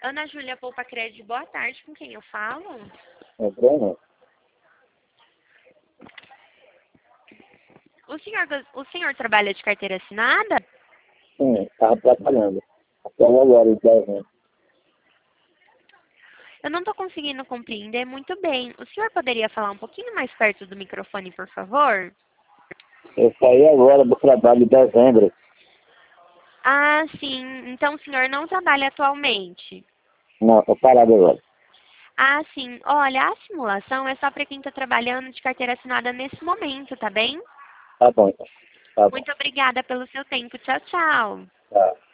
Ana Júlia Poupa Crédito, boa tarde, com quem eu falo? É Bruno? O senhor trabalha de carteira assinada? Sim, estava trabalhando. Até agora, em dezembro. Eu não estou conseguindo compreender muito bem. O senhor poderia falar um pouquinho mais perto do microfone, por favor? Eu saí agora do trabalho em dezembro. Ah, sim. Então o senhor não trabalha atualmente? Não, estou parado agora. Ah, sim. Olha, a simulação é só para quem está trabalhando de carteira assinada nesse momento, tá bem? Tá bom, então. Tá bom. Muito obrigada pelo seu tempo. Tchau, tchau. Tá.